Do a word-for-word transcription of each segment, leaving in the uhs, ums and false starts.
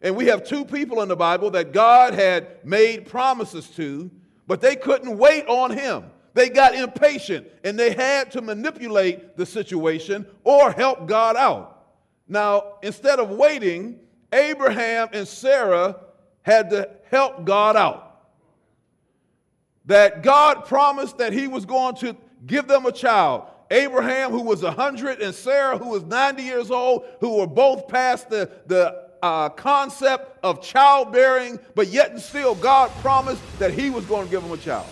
And we have two people in the Bible that God had made promises to, but they couldn't wait on him. They got impatient, and they had to manipulate the situation or help God out. Now, instead of waiting, Abraham and Sarah had to help God out. That God promised that he was going to give them a child. Abraham, who was one hundred, and Sarah, who was ninety years old, who were both past the, the uh, concept of childbearing, but yet and still God promised that he was going to give them a child.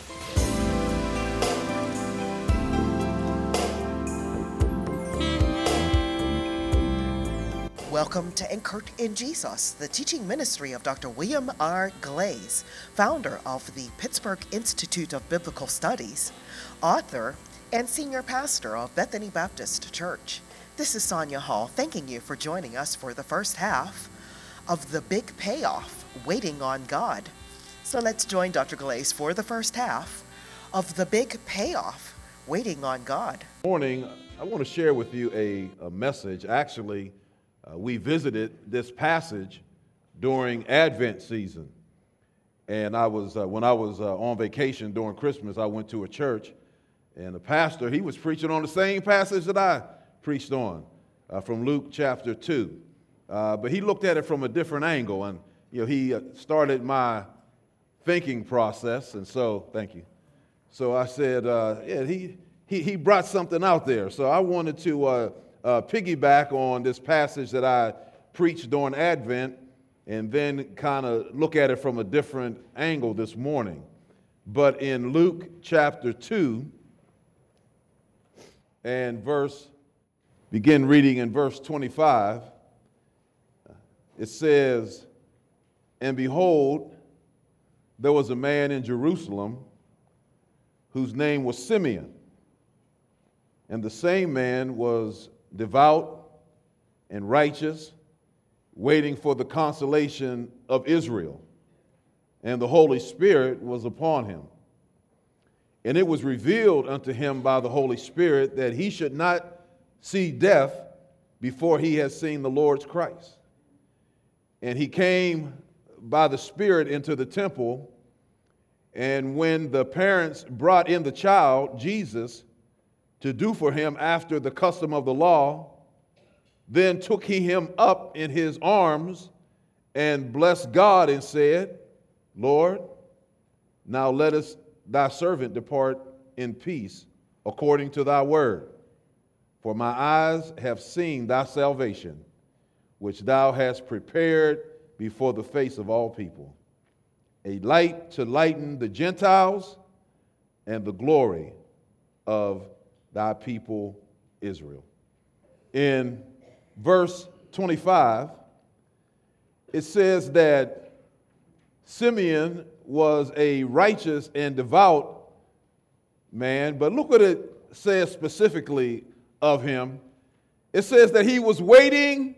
Welcome to Anchored in Jesus, the teaching ministry of Doctor William R. Glaze, founder of the Pittsburgh Institute of Biblical Studies, author, and senior pastor of Bethany Baptist Church. This is Sonia Hall, thanking you for joining us for the first half of The Big Payoff, Waiting on God. So let's join Doctor Glaze for the first half of The Big Payoff, Waiting on God. This morning, I want to share with you a, a message. Actually, Uh, we visited this passage during Advent season. And I was, uh, when I was uh, on vacation during Christmas, I went to a church, and the pastor, he was preaching on the same passage that I preached on, uh, from Luke chapter two. Uh, but he looked at it from a different angle, and you know, he uh, started my thinking process, and so, thank you. So I said, uh, yeah, he, he, he brought something out there. So I wanted to uh, Uh, piggyback on this passage that I preached during Advent and then kind of look at it from a different angle this morning. But in Luke chapter two and verse, begin reading in verse twenty-five, it says, "And behold, there was a man in Jerusalem whose name was Simeon, and the same man was devout and righteous, waiting for the consolation of Israel. And the Holy Spirit was upon him. And it was revealed unto him by the Holy Spirit that he should not see death before he had seen the Lord's Christ. And he came by the Spirit into the temple, and when the parents brought in the child, Jesus, to do for him after the custom of the law, then took he him up in his arms and blessed God and said, Lord, now let us thy servant depart in peace according to thy word. For my eyes have seen thy salvation, which thou hast prepared before the face of all people, a light to lighten the Gentiles and the glory of thy people Israel." In verse twenty-five, it says that Simeon was a righteous and devout man, but look what it says specifically of him. It says that he was waiting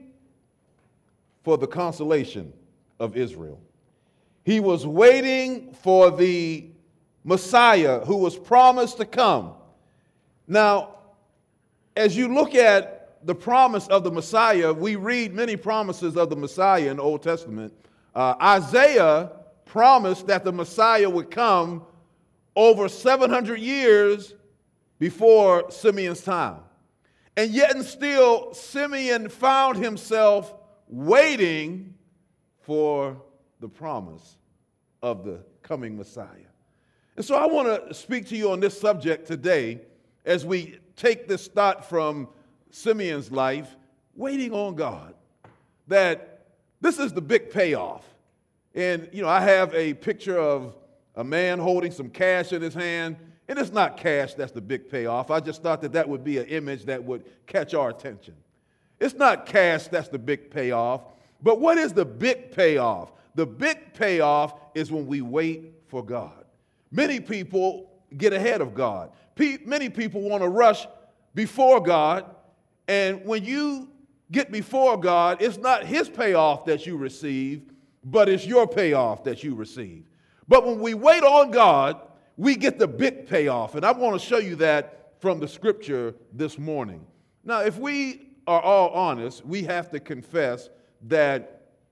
for the consolation of Israel. He was waiting for the Messiah who was promised to come. Now, as you look at the promise of the Messiah, we read many promises of the Messiah in the Old Testament. Uh, Isaiah promised that the Messiah would come over seven hundred years before Simeon's time. And yet and still, Simeon found himself waiting for the promise of the coming Messiah. And so I want to speak to you on this subject today as we take this thought from Simeon's life, waiting on God, that this is the big payoff. And, you know, I have a picture of a man holding some cash in his hand, and it's not cash that's the big payoff. I just thought that that would be an image that would catch our attention. It's not cash that's the big payoff, but what is the big payoff? The big payoff is when we wait for God. Many people get ahead of God. Many people want to rush before God, and when you get before God, it's not his payoff that you receive, but it's your payoff that you receive. But when we wait on God, we get the big payoff, and I want to show you that from the scripture this morning. Now, if we are all honest, we have to confess that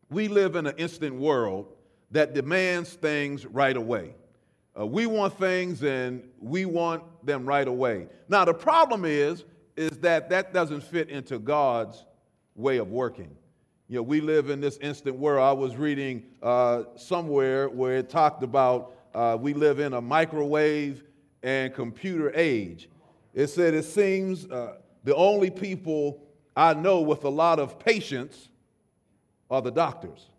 we live in an instant world that demands things right away. Uh, we want things and we want them right away. Now, the problem is, is that that doesn't fit into God's way of working. You know, we live in this instant world. I was reading uh, somewhere where it talked about uh, we live in a microwave and computer age. It said it seems uh, the only people I know with a lot of patience are the doctors.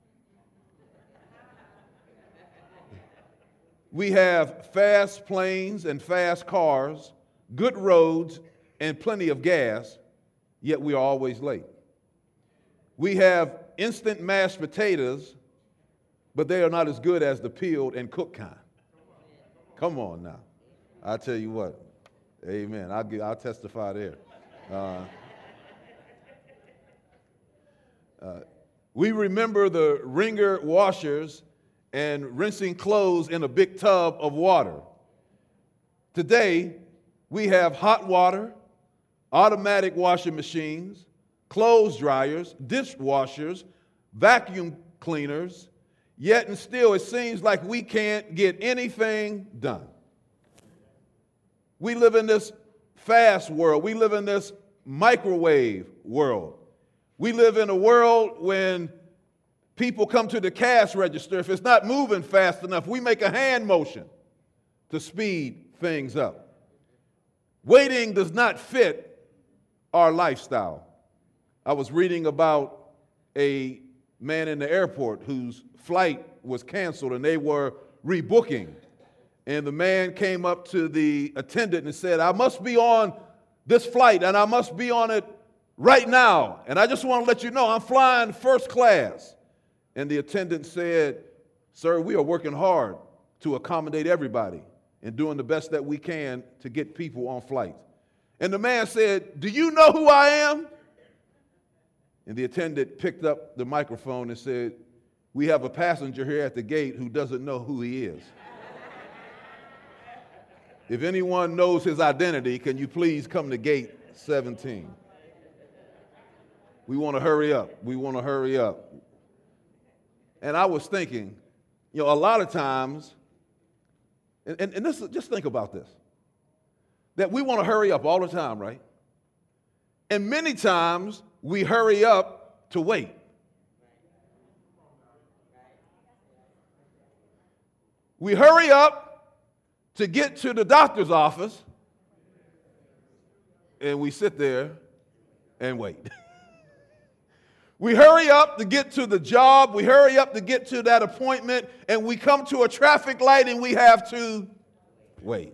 We have fast planes and fast cars, good roads, and plenty of gas, yet we are always late. We have instant mashed potatoes, but they are not as good as the peeled and cooked kind. Come on now. I tell you what. Amen. I'll, give, I'll testify there. Uh, uh, we remember the wringer washers and rinsing clothes in a big tub of water. Today, we have hot water, automatic washing machines, clothes dryers, dishwashers, vacuum cleaners, yet and still it seems like we can't get anything done. We live in this fast world. We live in this microwave world. We live in a world when people come to the cash register. If it's not moving fast enough, we make a hand motion to speed things up. Waiting does not fit our lifestyle. I was reading about a man in the airport whose flight was canceled and they were rebooking. And the man came up to the attendant and said, I must be on this flight and I must be on it right now. And I just want to let you know I'm flying first class. And the attendant said, sir, we are working hard to accommodate everybody and doing the best that we can to get people on flights. And the man said, do you know who I am? And the attendant picked up the microphone and said, we have a passenger here at the gate who doesn't know who he is. If anyone knows his identity, can you please come to gate seventeen? We want to hurry up. We want to hurry up. And I was thinking, you know, a lot of times, and, and, and this, just think about this, that we want to hurry up all the time, right? And many times we hurry up to wait. We hurry up to get to the doctor's office, and we sit there and wait. We hurry up to get to the job, we hurry up to get to that appointment, and we come to a traffic light and we have to wait.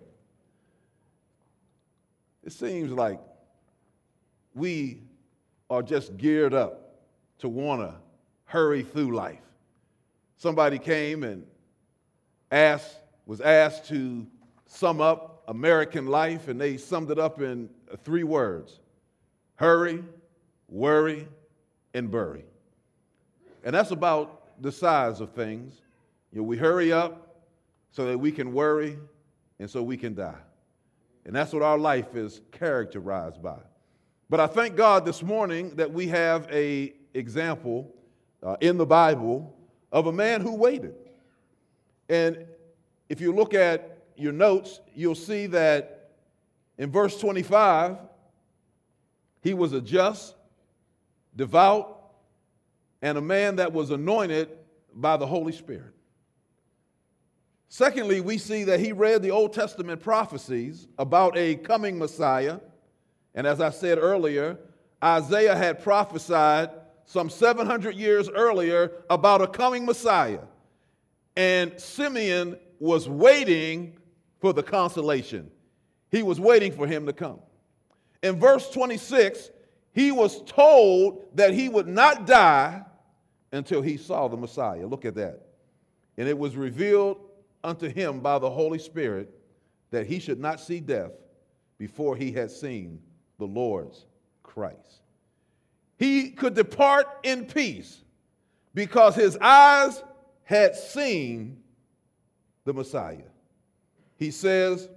It seems like we are just geared up to want to hurry through life. Somebody came and asked, was asked to sum up American life, and they summed it up in three words: hurry, worry, and bury. And that's about the size of things. You know, we hurry up so that we can worry and so we can die. And that's what our life is characterized by. But I thank God this morning that we have an example uh, in the Bible of a man who waited. And if you look at your notes, you'll see that in verse twenty-five, he was a just, devout, and a man that was anointed by the Holy Spirit. Secondly, we see that he read the Old Testament prophecies about a coming Messiah. And as I said earlier, Isaiah had prophesied some seven hundred years earlier about a coming Messiah. And Simeon was waiting for the consolation. He was waiting for him to come. In verse twenty-six, he was told that he would not die until he saw the Messiah. Look at that. And it was revealed unto him by the Holy Spirit that he should not see death before he had seen the Lord's Christ. He could depart in peace because his eyes had seen the Messiah. He says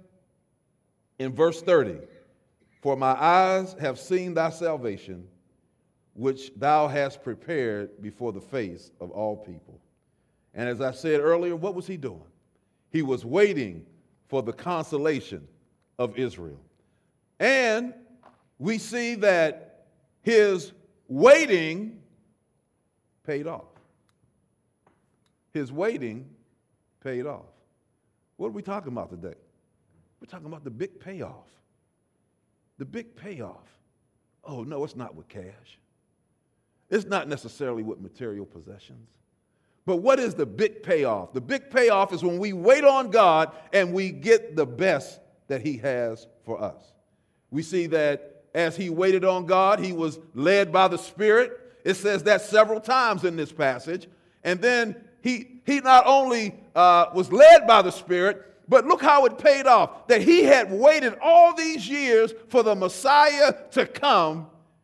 in verse thirty, for my eyes have seen thy salvation, which thou hast prepared before the face of all people. And as I said earlier, what was he doing? He was waiting for the consolation of Israel. And we see that his waiting paid off. His waiting paid off. What are we talking about today? We're talking about the big payoff. The big payoff. Oh, no, it's not with cash. It's not necessarily with material possessions. But what is the big payoff? The big payoff is when we wait on God and we get the best that he has for us. We see that as he waited on God, he was led by the Spirit. It says that several times in this passage. And then he, he not only uh, was led by the Spirit, but look how it paid off. That he had waited all these years for the Messiah to come.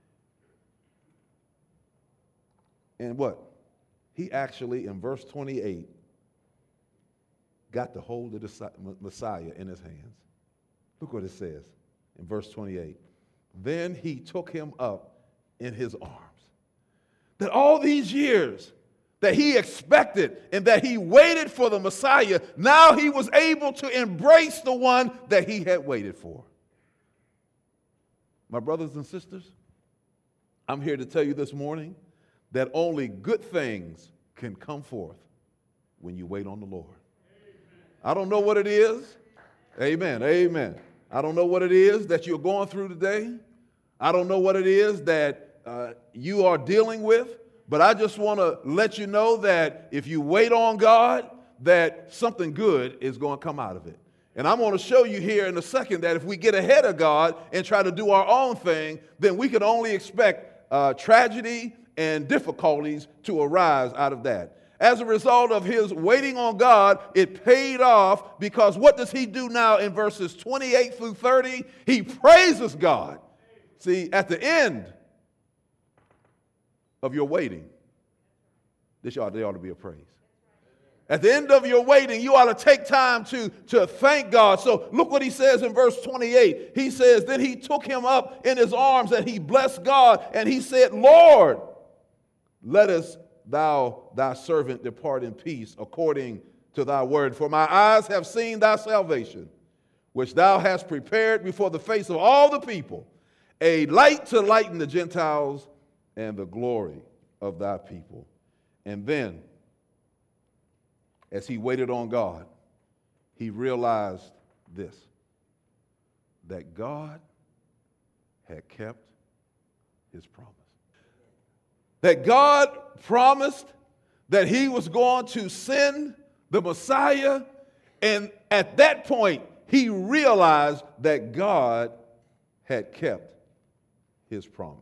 And what? He actually, in verse twenty-eight, got the hold of the Messiah in his hands. Look what it says in verse twenty-eight. Then he took him up in his arms. That all these years that he expected and that he waited for the Messiah, now he was able to embrace the one that he had waited for. My brothers and sisters, I'm here to tell you this morning that only good things can come forth when you wait on the Lord. I don't know what it is. Amen. Amen. I don't know what it is that you're going through today. I don't know what it is that uh, you are dealing with, but I just want to let you know that if you wait on God, that something good is going to come out of it. And I'm going to show you here in a second that if we get ahead of God and try to do our own thing, then we can only expect uh, tragedy and difficulties to arise out of that. As a result of his waiting on God, it paid off, because what does he do now in verses twenty-eight through thirty? He praises God. See, at the end of your waiting, this ought, there ought to be a praise. At the end of your waiting, you ought to take time to, to thank God. So look what he says in verse twenty-eight. He says, then he took him up in his arms and he blessed God and he said, Lord, let us thou, thy servant, depart in peace according to thy word. For my eyes have seen thy salvation, which thou hast prepared before the face of all the people, a light to lighten the Gentiles and the glory of thy people. And then, as he waited on God, he realized this, that God had kept his promise. That God promised that he was going to send the Messiah, and at that point, he realized that God had kept his promise.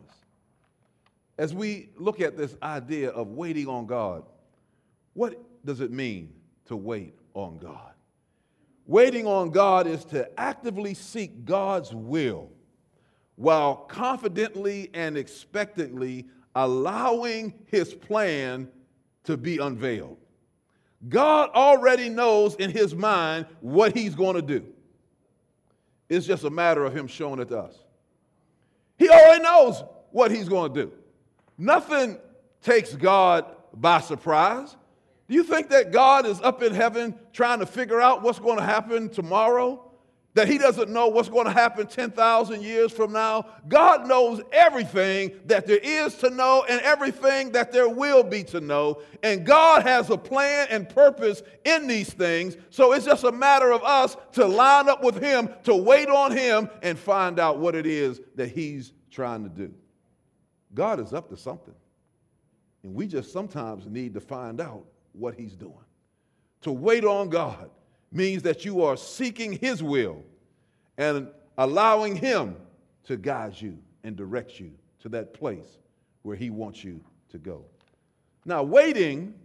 As we look at this idea of waiting on God, what does it mean to wait on God? Waiting on God is to actively seek God's will while confidently and expectantly allowing his plan to be unveiled. God already knows in his mind what he's going to do. It's just a matter of him showing it to us. He already knows what he's going to do. Nothing takes God by surprise. Do you think that God is up in heaven trying to figure out what's going to happen tomorrow? That he doesn't know what's going to happen ten thousand years from now? God knows everything that there is to know and everything that there will be to know. And God has a plan and purpose in these things. So it's just a matter of us to line up with him, to wait on him and find out what it is that he's trying to do. God is up to something. And we just sometimes need to find out what he's doing. To wait on God means that you are seeking his will and allowing him to guide you and direct you to that place where he wants you to go. Now, waiting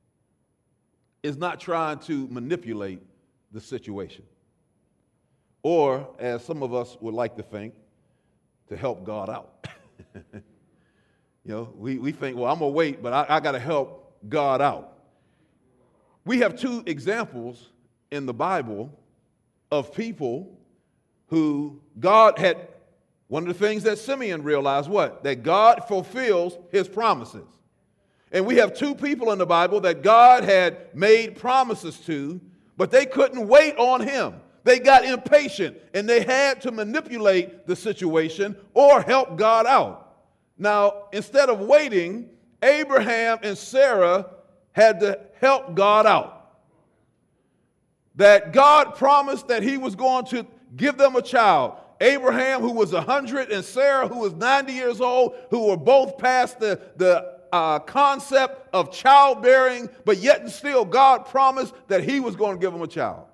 is not trying to manipulate the situation, or, as some of us would like to think, to help God out. You know, we, we think, well, I'm going to wait, but I, I got to help God out. We have two examples in the Bible of people who God had One of the things that Simeon realized, what? That God fulfills his promises. And we have two people in the Bible that God had made promises to, but they couldn't wait on him. They got impatient, and they had to manipulate the situation or help God out. Now, instead of waiting, Abraham and Sarah had to help God out. That God promised that he was going to give them a child. Abraham, who was one hundred, and Sarah, who was ninety years old, who were both past the, the uh, concept of childbearing, but yet and still God promised that he was going to give them a child.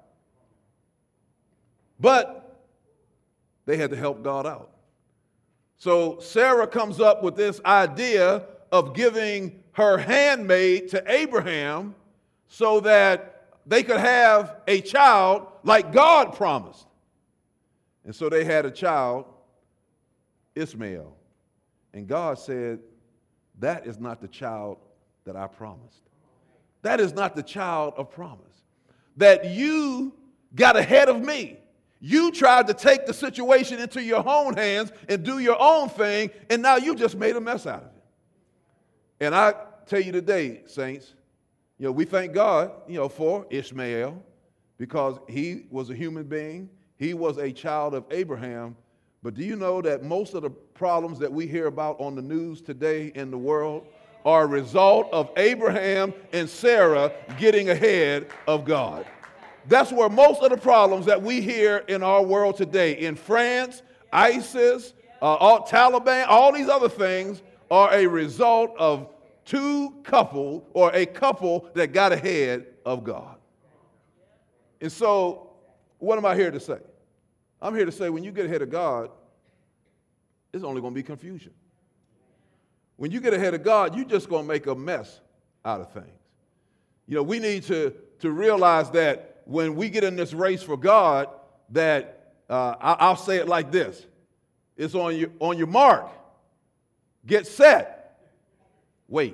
But they had to help God out. So Sarah comes up with this idea of giving her handmaid to Abraham so that they could have a child like God promised. And so they had a child, Ishmael. And God said, that is not the child that I promised. That is not the child of promise. That you got ahead of me. You tried to take the situation into your own hands and do your own thing, and now you just made a mess out of it. And I tell you today, saints, you know, we thank God, you know, for Ishmael, because he was a human being. He was a child of Abraham. But do you know that most of the problems that we hear about on the news today in the world are a result of Abraham and Sarah getting ahead of God? That's where most of the problems that we hear in our world today, in France, ISIS, uh, all, Taliban, all these other things are a result of two couple or a couple that got ahead of God. And so, what am I here to say? I'm here to say when you get ahead of God, it's only going to be confusion. When you get ahead of God, you're just going to make a mess out of things. You know, we need to, to realize that when we get in this race for God, that uh, I, I'll say it like this. It's on your, on your mark. Get set. Wait.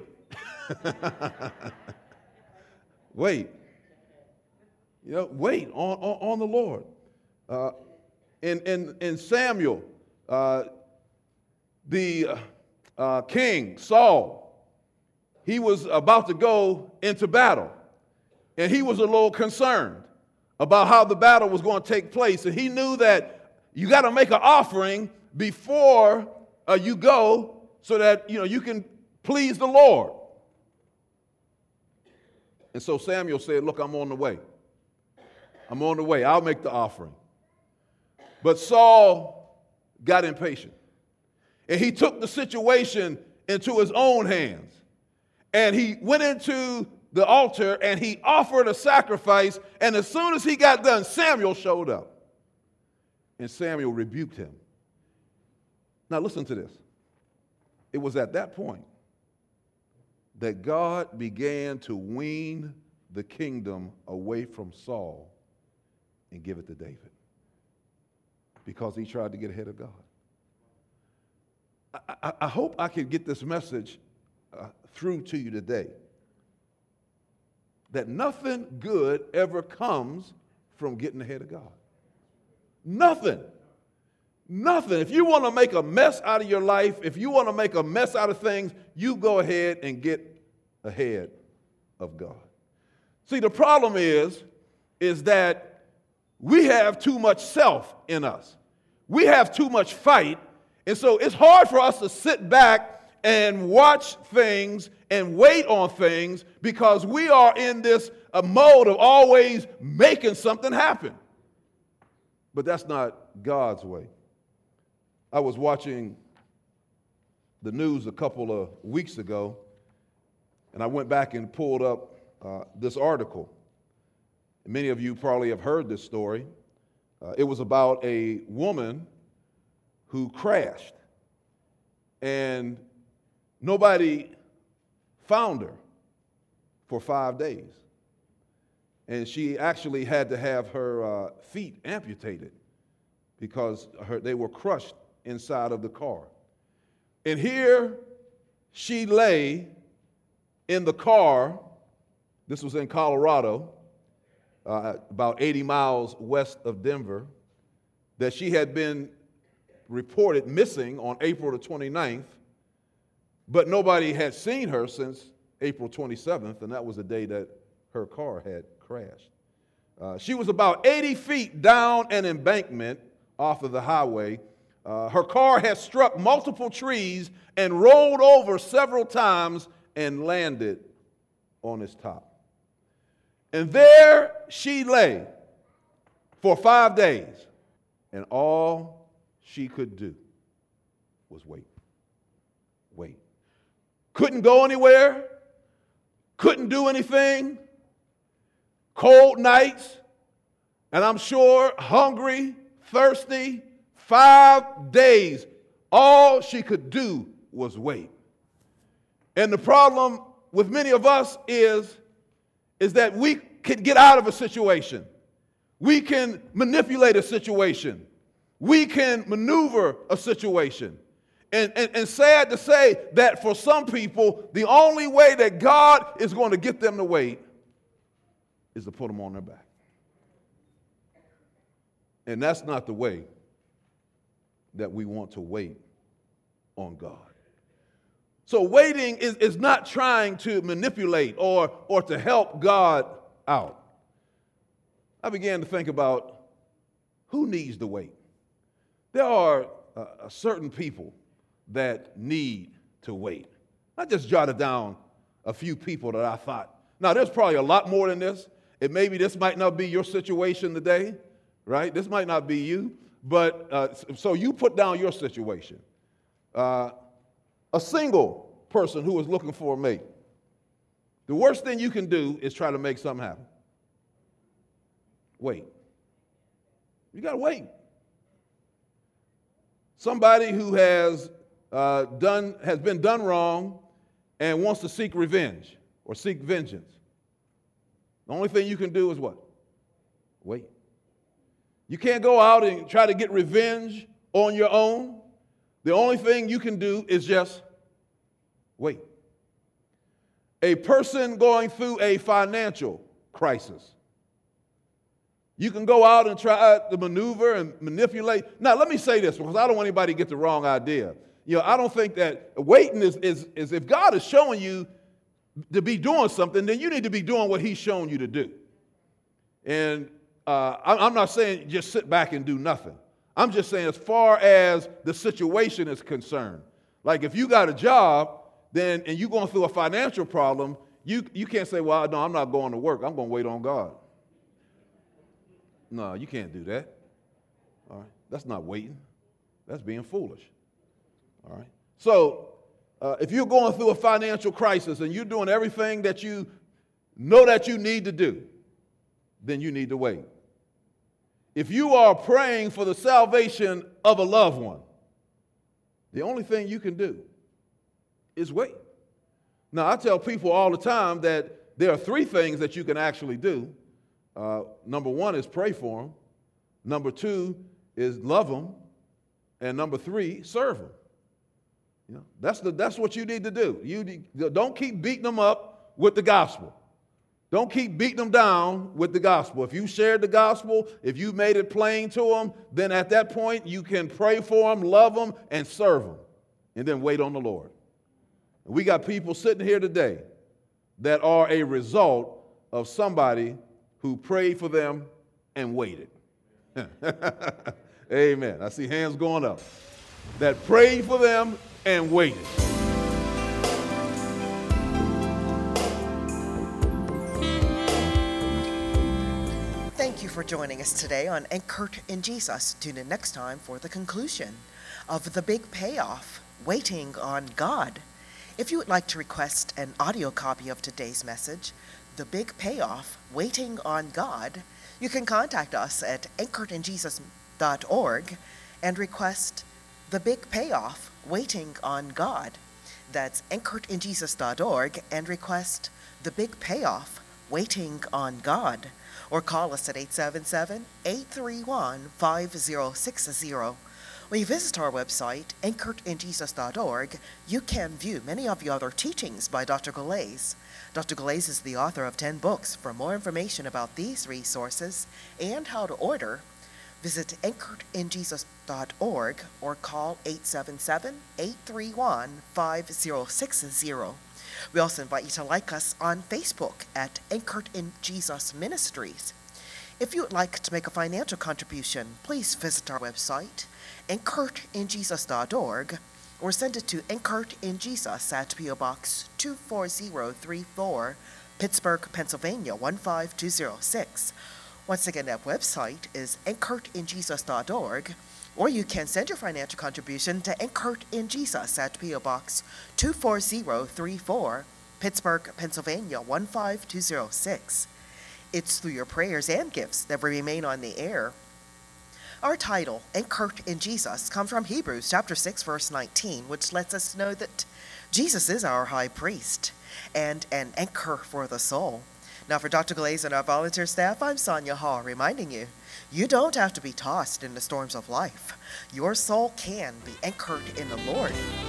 Wait. You know, wait on, on, on the Lord. Uh, in, in, in Samuel, uh, the uh, king, Saul, he was about to go into battle. And he was a little concerned about how the battle was going to take place. And he knew that you got to make an offering before uh, you go so that, you know, you can please the Lord. And so Samuel said, look, I'm on the way. I'm on the way. I'll make the offering. But Saul got impatient. And he took the situation into his own hands. And he went into the altar and he offered a sacrifice. And as soon as he got done, Samuel showed up. And Samuel rebuked him. Now listen to this. It was at that point that God began to wean the kingdom away from Saul and give it to David, because he tried to get ahead of God. I, I, I hope I can get this message uh, through to you today, that nothing good ever comes from getting ahead of God. Nothing. Nothing. If you want to make a mess out of your life, if you want to make a mess out of things, you go ahead and get ahead of God. See, the problem is, is that we have too much self in us. We have too much fight, and so it's hard for us to sit back and watch things and wait on things, because we are in this uh, mode of always making something happen. But that's not God's way. I was watching the news a couple of weeks ago, and I went back and pulled up uh, this article. Many of you probably have heard this story. Uh, it was about a woman who crashed, and nobody found her for five days. And she actually had to have her uh, feet amputated because her, they were crushed inside of the car. And here she lay in the car. This was in Colorado, uh, about eighty miles west of Denver, that she had been reported missing on April the twenty-ninth, but nobody had seen her since April twenty-seventh, and that was the day that her car had crashed. Uh, she was about eighty feet down an embankment off of the highway. Uh, her car had struck multiple trees and rolled over several times and landed on its top. And there she lay for five days, and all she could do was wait. Wait. Couldn't go anywhere, couldn't do anything, cold nights, and I'm sure hungry, thirsty, five days. All she could do was wait. And the problem with many of us is, is that we can get out of a situation. We can manipulate a situation. We can maneuver a situation. And, and, and sad to say that for some people, the only way that God is going to get them to wait is to put them on their back. And that's not the way that we want to wait on God. So waiting is, is not trying to manipulate or, or to help God out. I began to think about who needs to wait. There are uh, certain people that need to wait. I just jotted down a few people that I thought. Now, there's probably a lot more than this. And maybe this might not be your situation today, right? This might not be you. But uh, so you put down your situation. Uh, a single person who is looking for a mate. The worst thing you can do is try to make something happen. Wait. You got to wait. Somebody who has uh, done has been done wrong and wants to seek revenge or seek vengeance. The only thing you can do is what? Wait. You can't go out and try to get revenge on your own. The only thing you can do is just wait. A person going through a financial crisis. You can go out and try to maneuver and manipulate. Now, let me say this, because I don't want anybody to get the wrong idea. You know, I don't think that waiting is, is, is if God is showing you to be doing something, then you need to be doing what he's shown you to do. And uh, I'm not saying just sit back and do nothing. I'm just saying as far as the situation is concerned. Like if you got a job, then and you're going through a financial problem, you, you can't say, well, no, I'm not going to work. I'm going to wait on God. No, you can't do that. All right, that's not waiting. That's being foolish. All right. So uh, if you're going through a financial crisis and you're doing everything that you know that you need to do, then you need to wait. If you are praying for the salvation of a loved one, the only thing you can do is wait. Now, I tell people all the time that there are three things that you can actually do. Uh, number one is pray for them. Number two is love them. And number three, serve them. You know, that's, the, that's what you need to do. You need, don't keep beating them up with the gospel. Don't keep beating them down with the gospel. If you shared the gospel, if you made it plain to them, then at that point you can pray for them, love them, and serve them. And then wait on the Lord. We got people sitting here today that are a result of somebody who prayed for them and waited. Amen. I see hands going up. That prayed for them and waited. Thank you for joining us today on Anchored in Jesus. Tune in next time for the conclusion of The Big Payoff, Waiting on God. If you would like to request an audio copy of today's message, The Big Payoff, Waiting on God, you can contact us at anchored in jesus dot org and request The Big Payoff, Waiting on God. That's anchored in jesus dot org and request The Big Payoff, Waiting on God. Or call us at eight seven seven, eight three one, five zero six zero. When you visit our website, anchored in jesus dot org, you can view many of the other teachings by Doctor Galais. Doctor Galais is the author of ten books. For more information about these resources and how to order, Visit anchored in jesus dot org or call eight seven seven, eight three one, five zero six zero. We also invite you to like us on Facebook at Anchored in Jesus Ministries. If you would like to make a financial contribution, please visit our website, anchored in jesus dot org, or send it to Anchored in Jesus at P O Box two four zero three four, Pittsburgh, Pennsylvania one five two zero six. Once again, that website is anchored in jesus dot org, or you can send your financial contribution to Anchored in Jesus at P O Box two four zero three four, Pittsburgh, Pennsylvania one five two zero six. It's through your prayers and gifts that we remain on the air. Our title, Anchored in Jesus, comes from Hebrews chapter six, verse nineteen, which lets us know that Jesus is our high priest and an anchor for the soul. Now, for Doctor Glaze and our volunteer staff, I'm Sonia Hall, reminding you, you don't have to be tossed in the storms of life. Your soul can be anchored in the Lord.